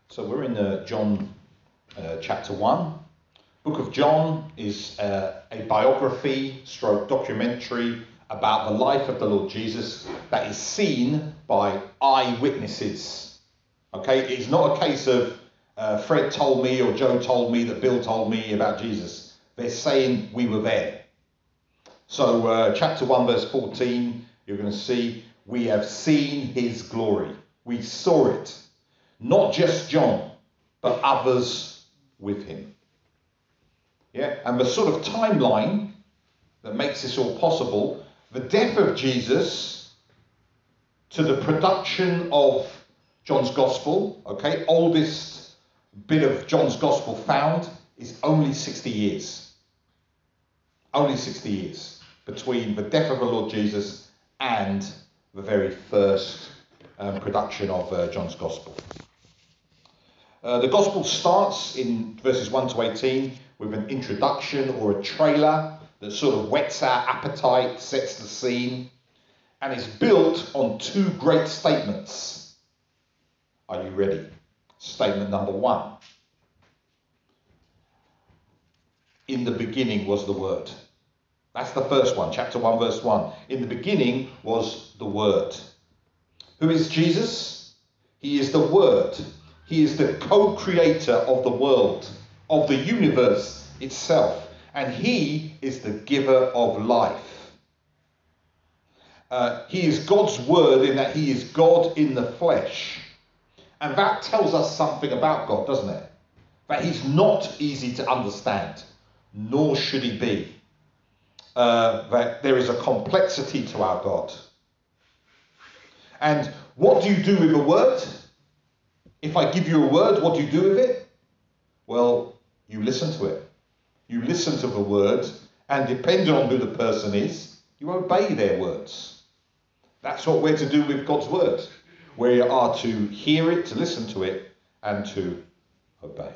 So we're in John chapter 1. Book of John is a biography stroke documentary about the life of the Lord Jesus that is seen by eyewitnesses. Okay, it's not a case of Fred told me or Joe told me that Bill told me about Jesus. They're saying we were there. So chapter 1 verse 14, you're going to see we have seen his glory. We saw it. Not just John, but others with him. Yeah, and the sort of timeline that makes this all possible, the death of Jesus to the production of John's Gospel, okay, oldest bit of John's Gospel found is only 60 years. Only 60 years between the death of the Lord Jesus and the very first production of John's Gospel. The Gospel starts in verses 1 to 18 with an introduction or a trailer that sort of whets our appetite, sets the scene, and is built on two great statements. Are you ready? Statement number 1. In the beginning was the Word. That's the first one, chapter 1, verse 1. In the beginning was the Word. Who is Jesus? He is the Word. He is the co-creator of the world, of the universe itself. And he is the giver of life. He is God's word in that he is God in the flesh. And that tells us something about God, doesn't it? That he's not easy to understand, nor should he be. That there is a complexity to our God. And what do you do with a word? If I give you a word, what do you do with it? Well, you listen to it. You listen to the word, and depending on who the person is, you obey their words. That's what we're to do with God's word. We are to hear it, to listen to it, and to obey.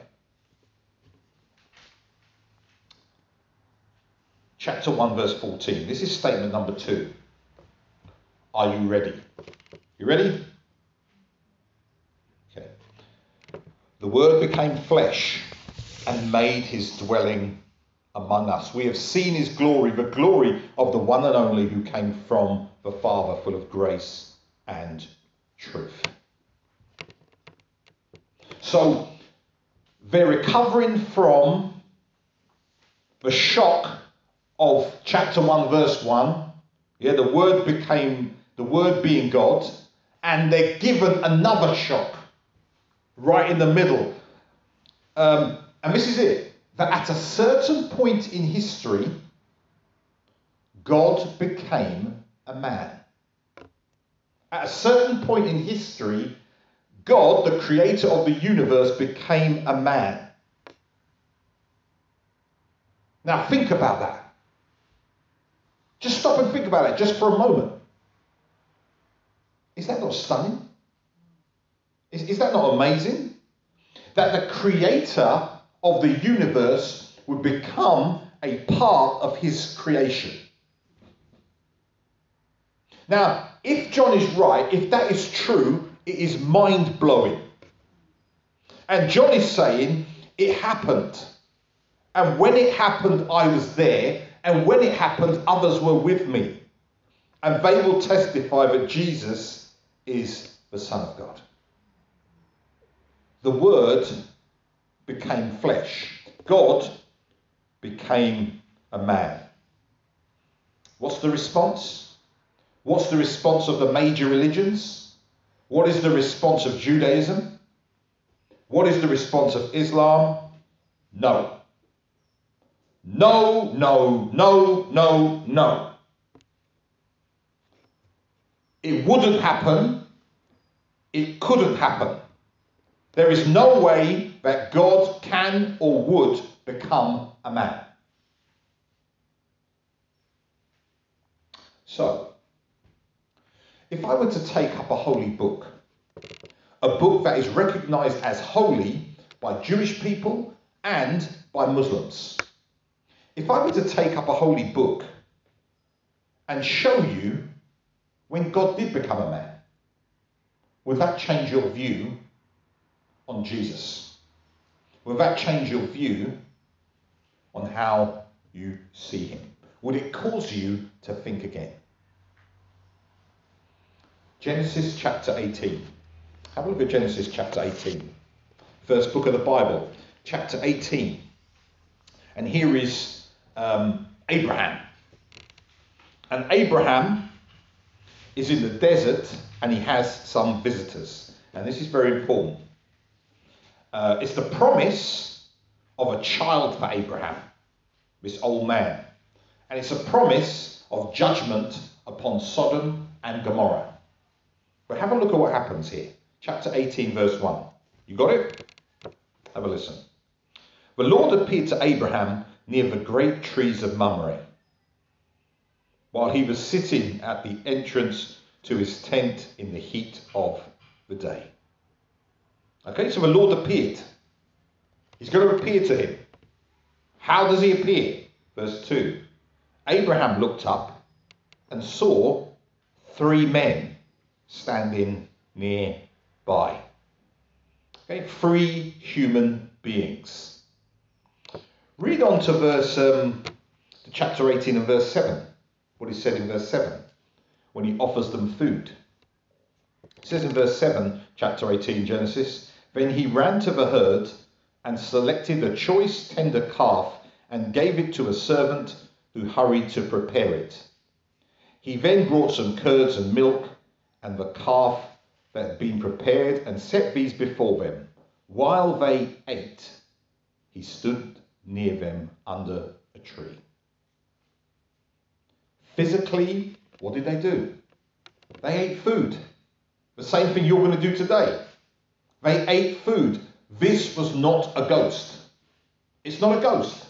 Chapter 1, verse 14. This is statement number 2. Are you ready? You ready? Okay. The Word became flesh and made his dwelling among us. We have seen his glory, the glory of the one and only who came from the Father, full of grace and truth. So they're recovering from the shock of chapter 1, verse 1. Yeah, the Word being God, and they're given another shock right in the middle. And this is it, that at a certain point in history, God became a man. At a certain point in history, God, the creator of the universe, became a man. Now think about that. Just stop and think about it just for a moment. Is that not stunning? Is that not amazing? That the creator of the universe would become a part of his creation. Now, if John is right, if that is true, it is mind-blowing. And John is saying, it happened. And when it happened, I was there. And when it happened, others were with me. And they will testify that Jesus is the Son of God. The Word became flesh. God became a man. What's the response? What's the response of the major religions? What is the response of Judaism? What is the response of Islam? No. No, no, no, no, no. It wouldn't happen. It couldn't happen. There is no way that God can or would become a man. So, if I were to take up a holy book, a book that is recognized as holy by Jewish people and by Muslims, if I were to take up a holy book and show you when God did become a man, would that change your view on Jesus? Will that change your view on how you see him? Would it cause you to think again? Genesis chapter 18. Have a look at Genesis chapter 18. First book of the Bible, chapter 18. And here is Abraham. And Abraham is in the desert and he has some visitors. And this is very important. It's the promise of a child for Abraham, this old man. And it's a promise of judgment upon Sodom and Gomorrah. But have a look at what happens here. Chapter 18, verse 1. You got it? Have a listen. The Lord appeared to Abraham near the great trees of Mamre, while he was sitting at the entrance to his tent in the heat of the day. Okay, so the Lord appeared. He's going to appear to him. How does he appear? Verse 2. Abraham looked up and saw 3 men standing nearby. Okay, 3 human beings. Read on to chapter 18 and verse 7. What he said in verse 7 when he offers them food. It says in verse 7, chapter 18 Genesis, then he ran to the herd and selected a choice tender calf and gave it to a servant who hurried to prepare it. He then brought some curds and milk and the calf that had been prepared and set these before them. While they ate, he stood near them under a tree. Physically, what did they do? They ate food. The same thing you're going to do today. They ate food. This was not a ghost. It's not a ghost.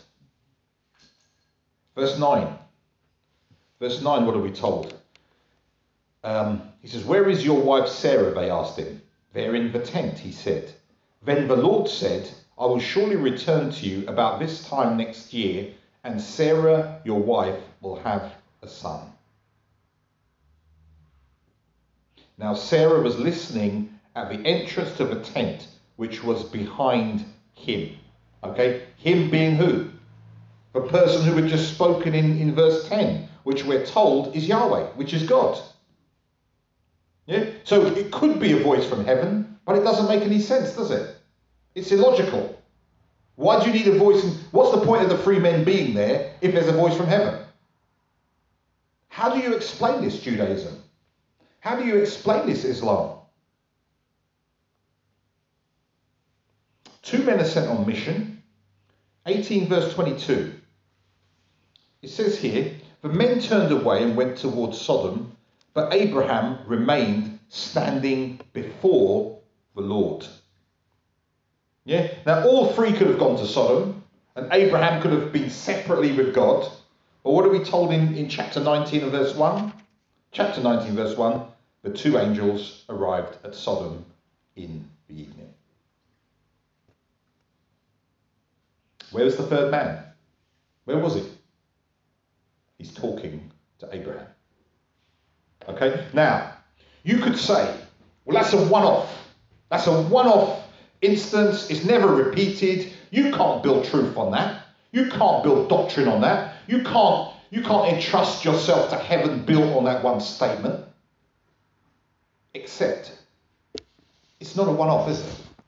Verse 9. Verse 9, what are we told? He says, where is your wife Sarah? They asked him. There in the tent, he said. Then the Lord said, I will surely return to you about this time next year, and Sarah, your wife, will have a son. Now Sarah was listening at the entrance to the tent, which was behind him. Okay, him being who? The person who had just spoken in verse 10, which we're told is Yahweh, which is God. Yeah? So it could be a voice from heaven, but it doesn't make any sense, does it? It's illogical. Why do you need a voice? What's the point of the 3 men being there if there's a voice from heaven? How do you explain this, Judaism? How do you explain this, Islam? 2 men are sent on mission. 18 verse 22. It says here, the men turned away and went towards Sodom, but Abraham remained standing before the Lord. Yeah. Now all 3 could have gone to Sodom, and Abraham could have been separately with God. But what are we told in chapter 19 and verse 1? Chapter 19 verse 1, the 2 angels arrived at Sodom in the evening. Where was the 3rd man? Where was he? He's talking to Abraham. Okay, now, you could say, well, that's a one-off. That's a one-off instance. It's never repeated. You can't build truth on that. You can't build doctrine on that. You can't entrust yourself to heaven built on that one statement. Except, it's not a one-off, is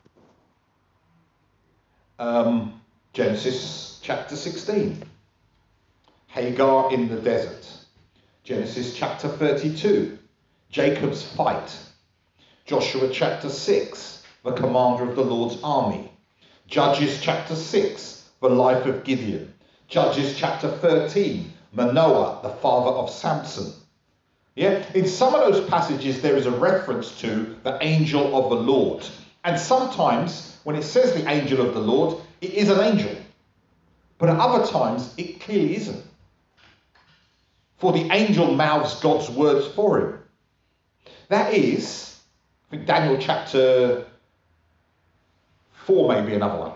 it? Genesis chapter 16. Hagar in the desert. Genesis chapter 32. Jacob's fight. Joshua chapter 6. The commander of the Lord's army. Judges chapter 6. The life of Gideon. Judges chapter 13. Manoah, the father of Samson. Yeah, in some of those passages there is a reference to the angel of the Lord. And sometimes when it says the angel of the Lord, it is an angel. But at other times it clearly isn't. For the angel mouths God's words for him. That is, I think Daniel chapter 4 may be another one.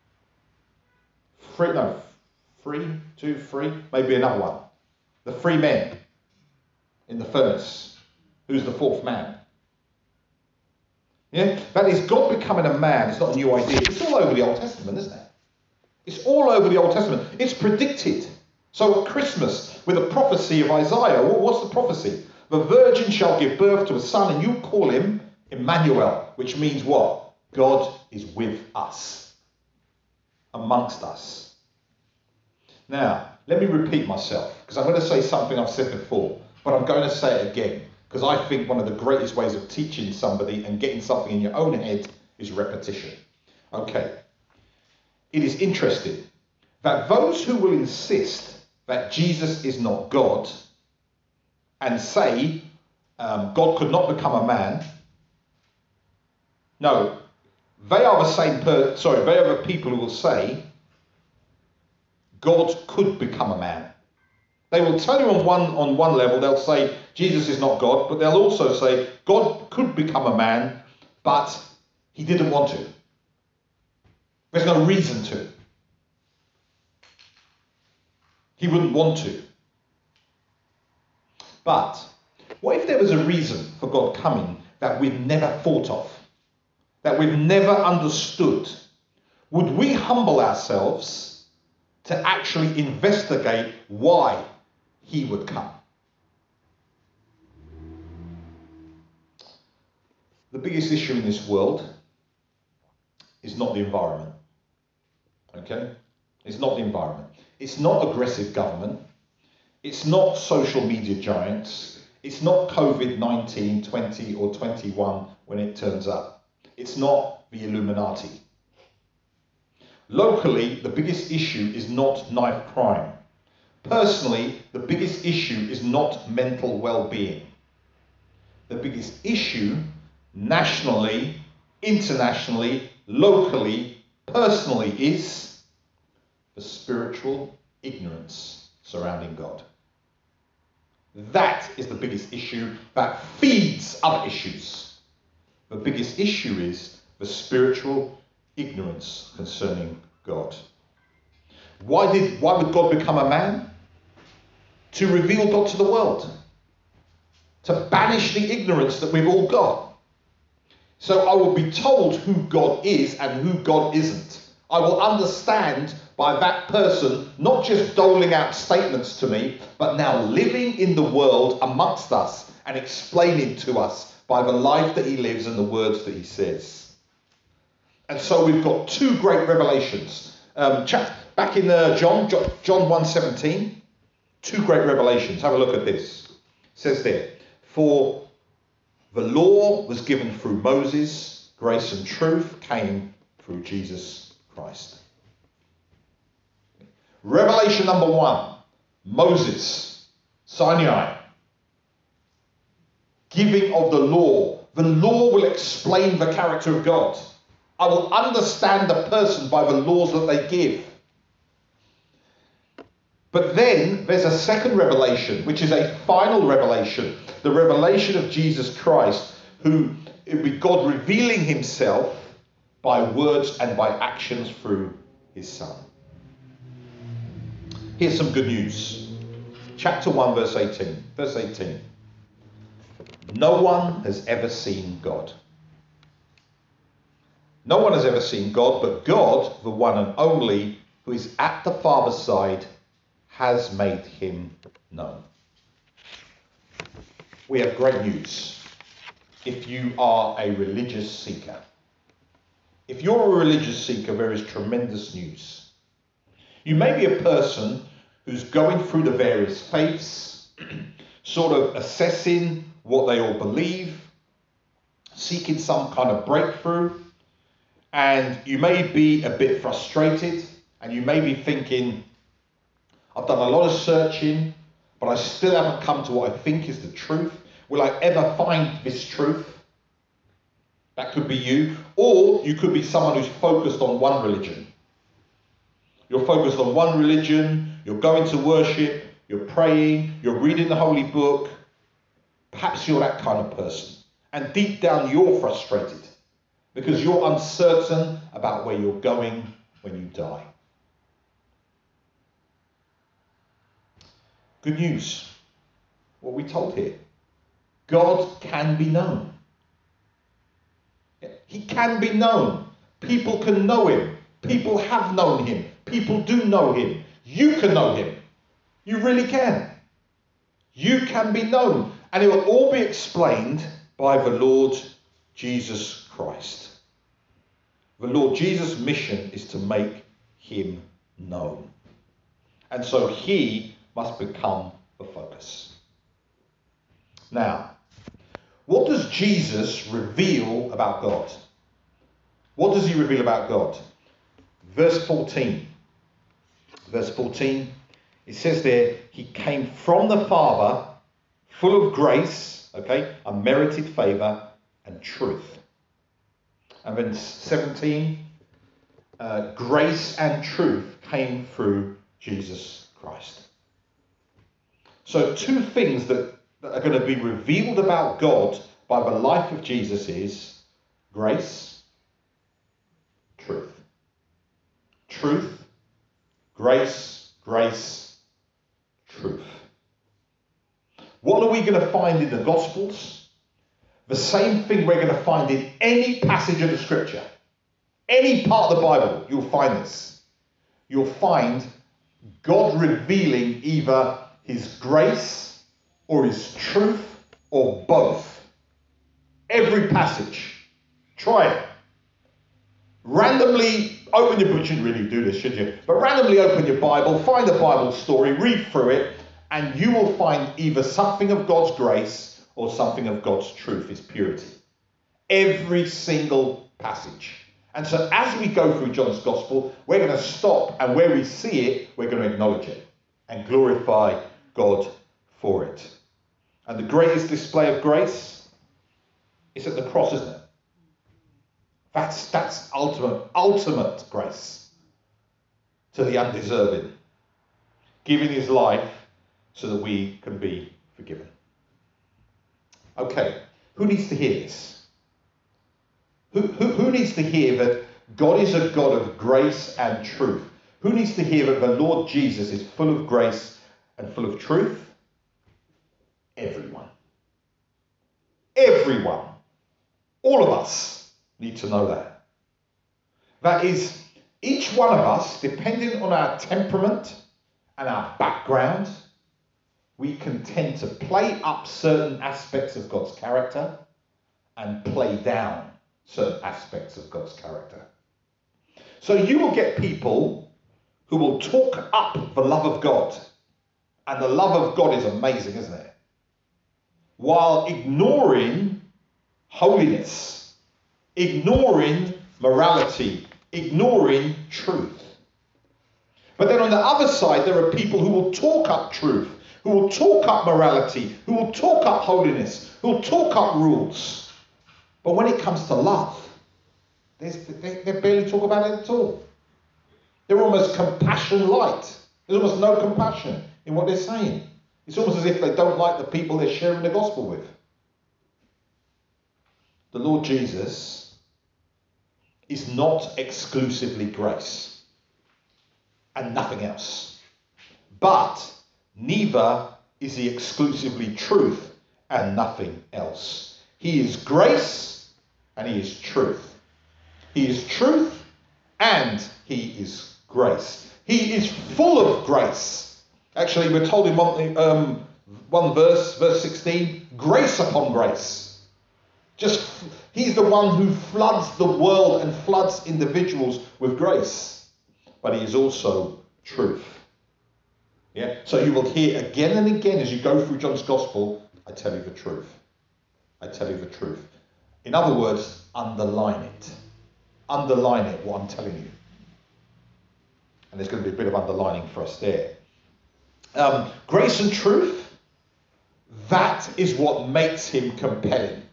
3, maybe another one. The 3 men in the furnace. Who's the 4th man? Yeah? That is, God becoming a man is not a new idea. It's all over the Old Testament, isn't it? It's all over the Old Testament. It's predicted. So at Christmas, with a prophecy of Isaiah, what's the prophecy? The virgin shall give birth to a son, and you call him Emmanuel, which means what? God is with us, amongst us. Now, let me repeat myself, because I'm going to say something I've said before, but I'm going to say it again, because I think one of the greatest ways of teaching somebody and getting something in your own head is repetition. Okay. It is interesting that those who will insist that Jesus is not God and say God could not become a man, no, they are they are the people who will say God could become a man. They will tell you on one level, they'll say Jesus is not God, but they'll also say God could become a man, but he didn't want to. There's no reason to. He wouldn't want to. But what if there was a reason for God coming that we've never thought of, that we've never understood? Would we humble ourselves to actually investigate why he would come? The biggest issue in this world is not the environment. Okay? It's not the environment. It's not aggressive government. It's not social media giants. It's not COVID-19, 20 or 21 when it turns up. It's not the Illuminati. Locally, the biggest issue is not knife crime. Personally, the biggest issue is not mental well-being. The biggest issue, nationally, internationally, locally, personally, is the spiritual ignorance surrounding God. That is the biggest issue that feeds other issues. The biggest issue is the spiritual ignorance concerning God. Why would God become a man? To reveal God to the world. To banish the ignorance that we've all got. So I will be told who God is and who God isn't. I will understand by that person not just doling out statements to me, but now living in the world amongst us and explaining to us by the life that he lives and the words that he says. And so we've got two great revelations. Back in John 1:17, two great revelations. Have a look at this. It says there, for the law was given through Moses, grace and truth came through Jesus Christ. Revelation number 1, Moses, Sinai, giving of the law. The law will explain the character of God. I will understand the person by the laws that they give. But then there's a second revelation, which is a final revelation, the revelation of Jesus Christ, who with God revealing himself by words and by actions through his Son. Here's some good news. Chapter 1, verse 18. Verse 18. No one has ever seen God. No one has ever seen God, but God, the one and only, who is at the Father's side, has made him known. We have great news if you are a religious seeker. If you're a religious seeker, there is tremendous news. You may be a person who's going through the various faiths, sort of assessing what they all believe, seeking some kind of breakthrough, and you may be a bit frustrated, and you may be thinking, I've done a lot of searching, but I still haven't come to what I think is the truth. Will I ever find this truth? That could be you. Or you could be someone who's focused on one religion. You're focused on one religion, you're going to worship, you're praying, you're reading the Holy Book. Perhaps you're that kind of person. And deep down you're frustrated because you're uncertain about where you're going when you die. Good news. What we're told here. God can be known. He can be known. People can know him. People have known him. People do know him. You can know him. You really can. You can be known. And it will all be explained by the Lord Jesus Christ. The Lord Jesus' mission is to make him known. And so he must become the focus. Now, what does Jesus reveal about God? What does he reveal about God? Verse 14. Verse 14, it says there, he came from the Father, full of grace, okay, unmerited favour and truth. And then 17, grace and truth came through Jesus Christ. So two things that are going to be revealed about God by the life of Jesus is grace, truth. Truth, grace, grace, truth. What are we going to find in the Gospels? The same thing we're going to find in any passage of the Scripture. Any part of the Bible, you'll find this. You'll find God revealing either his grace or his truth or both. Every passage. Try it. Randomly open your book. You shouldn't really do this, should you? But randomly open your Bible, find a Bible story, read through it, and you will find either something of God's grace or something of God's truth, his purity. Every single passage. And so as we go through John's Gospel, we're going to stop, and where we see it, we're going to acknowledge it and glorify God for it. And the greatest display of grace is at the cross, isn't it? That's ultimate grace to the undeserving. Giving his life so that we can be forgiven. Okay, who needs to hear this? Who needs to hear that God is a God of grace and truth? Who needs to hear that the Lord Jesus is full of grace and full of truth? Everyone. Everyone. All of us need to know that. That is, each one of us, depending on our temperament and our background, we can tend to play up certain aspects of God's character and play down certain aspects of God's character. So you will get people who will talk up the love of God. And the love of God is amazing, isn't it? While ignoring holiness, ignoring morality, ignoring truth. But then on the other side, there are people who will talk up truth, who will talk up morality, who will talk up holiness, who will talk up rules. But when it comes to love, they barely talk about it at all. They're almost compassion light. There's almost no compassion in what they're saying. It's almost as if they don't like the people they're sharing the gospel with. The Lord Jesus is not exclusively grace and nothing else. But neither is he exclusively truth and nothing else. He is grace and he is truth. He is truth and he is grace. He is full of grace. Actually, we're told in one verse 16, grace upon grace. He's the one who floods the world and floods individuals with grace. But he is also truth. Yeah. So you will hear again and again as you go through John's Gospel, I tell you the truth. I tell you the truth. In other words, underline it. Underline it, what I'm telling you. And there's going to be a bit of underlining for us there. Grace and truth, that is what makes him compelling.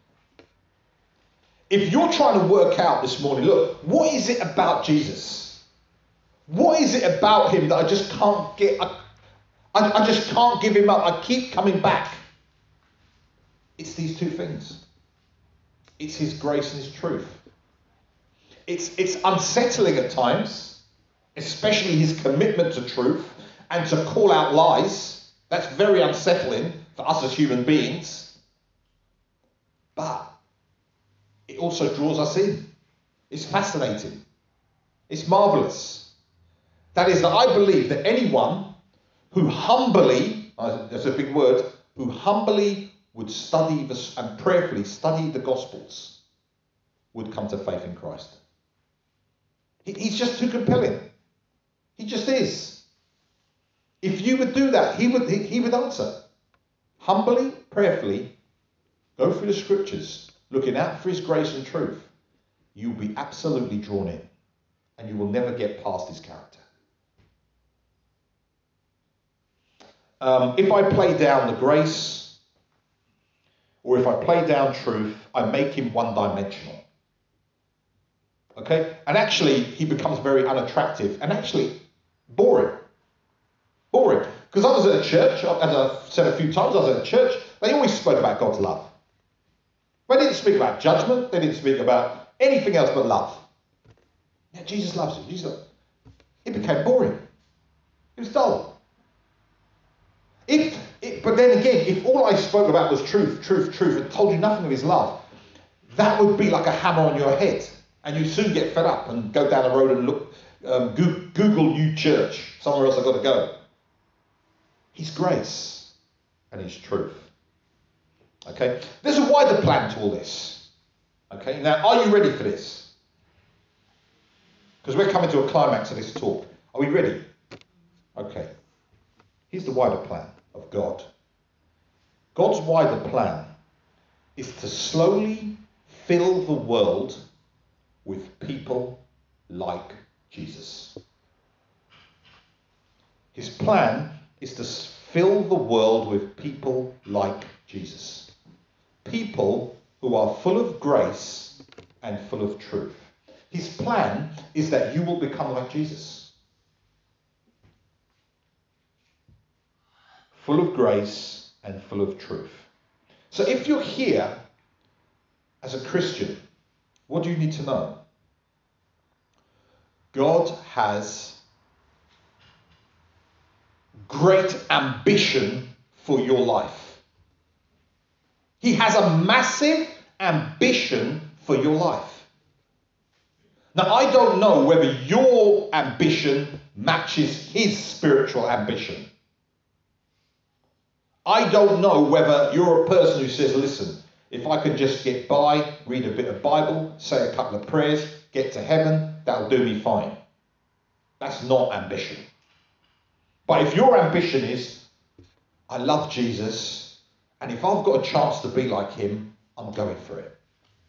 If you're trying to work out this morning, look, what is it about Jesus? What is it about him that I just can't get? I just can't give him up. I keep coming back. It's these two things. It's his grace and his truth. It's unsettling at times, especially his commitment to truth and to call out lies. That's very unsettling for us as human beings. But it also draws us in. It's fascinating. It's marvelous. That is, that I believe that anyone who humbly, that's a big word, who humbly would study and prayerfully study the Gospels would come to faith in Christ. He's just too compelling. He just is. If you would do that, he would answer. Humbly, prayerfully, go through the scriptures, looking out for his grace and truth. You'll be absolutely drawn in, and you will never get past his character. If I play down the grace, or if I play down truth, I make him one-dimensional. Okay? And actually, he becomes very unattractive and actually boring. Boring. Because I was at a church, as I've said a few times, I was at a church, they always spoke about God's love. They didn't speak about judgment, they didn't speak about anything else but love. Yeah, Jesus loves you. It became boring. It was dull. But then again, if all I spoke about was truth, and told you nothing of his love, that would be like a hammer on your head. And you soon get fed up and go down the road and look, Google new church, somewhere else I've got to go. His grace and his truth. Okay? There's a wider plan to all this. Okay? Now, are you ready for this? Because we're coming to a climax of this talk. Are we ready? Okay. Here's the wider plan of God. God's wider plan is to slowly fill the world with people like Jesus. His plan is to fill the world with people like Jesus. People who are full of grace and full of truth. His plan is that you will become like Jesus. Full of grace and full of truth. So if you're here as a Christian, what do you need to know? God has great ambition for your life. He has a massive ambition for your life. Now, I don't know whether your ambition matches his spiritual ambition. I don't know whether you're a person who says, listen, if I can just get by, read a bit of Bible, say a couple of prayers, get to heaven, that'll do me fine. That's not ambition. But if your ambition is, I love Jesus, and if I've got a chance to be like him, I'm going for it.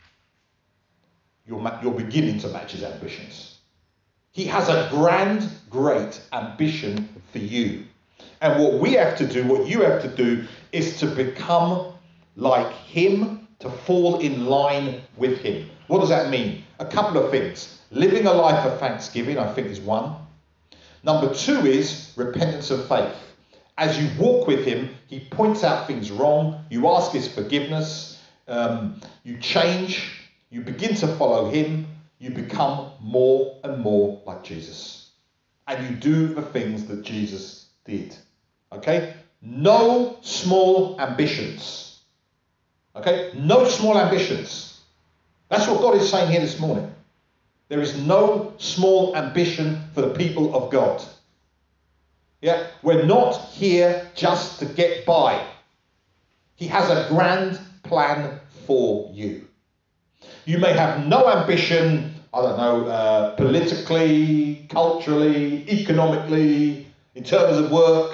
You're beginning to match his ambitions. He has a grand, great ambition for you. And what we have to do, what you have to do, is to become like him, to fall in line with him. What does that mean? A couple of things. Living a life of thanksgiving, I think, is one. Number two is repentance of faith. As you walk with him, he points out things wrong. You ask his forgiveness. You change. You begin to follow him. You become more and more like Jesus. And you do the things that Jesus did. Okay? No small ambitions. Okay? No small ambitions. That's what God is saying here this morning. There is no small ambition for the people of God. Yeah? We're not here just to get by. He has a grand plan for you. You may have no ambition, I don't know, politically, culturally, economically, in terms of work.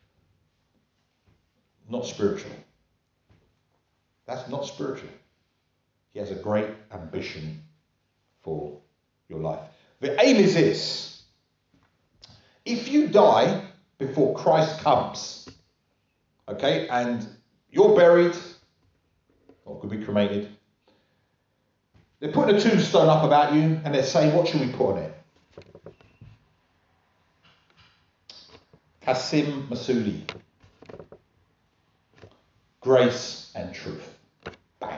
Not spiritual. That's not spiritual. He has a great ambition for your life. The aim is this. If you die before Christ comes, okay, and you're buried, or could be cremated, they're putting a tombstone up about you and they're saying, what should we put on it? Qasim Masoodi. Grace and truth. Bang.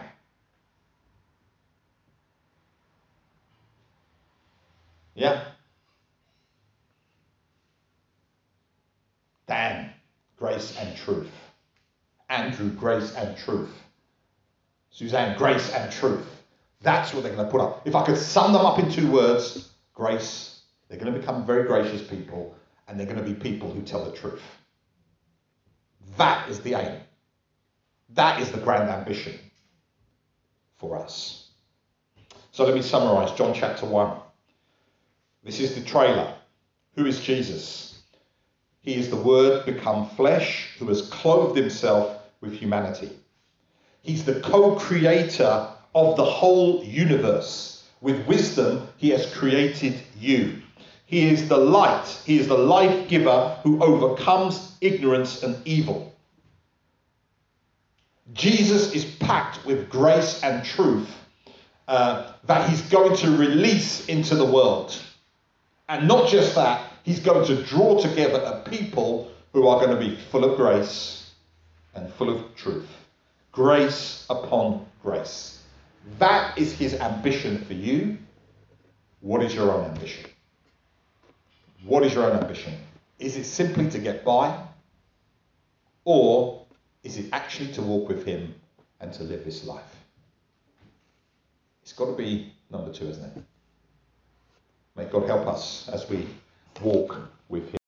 Yeah? Dan, grace and truth. Andrew, grace and truth. Suzanne, grace and truth. That's what they're going to put up. If I could sum them up in 2 words, grace. They're going to become very gracious people, and they're going to be people who tell the truth. That is the aim. That is the grand ambition for us. So let me summarize John chapter 1. This is the trailer. Who is Jesus? He is the Word become flesh who has clothed himself with humanity. He's the co-creator of the whole universe. With wisdom, he has created you. He is the light. He is the life giver who overcomes ignorance and evil. Jesus is packed with grace and truth that he's going to release into the world. And not just that, he's going to draw together a people who are going to be full of grace and full of truth. Grace upon grace. That is his ambition for you. What is your own ambition? What is your own ambition? Is it simply to get by? Or is it actually to walk with him and to live this life? It's got to be number 2, isn't it? May God help us as we walk with him.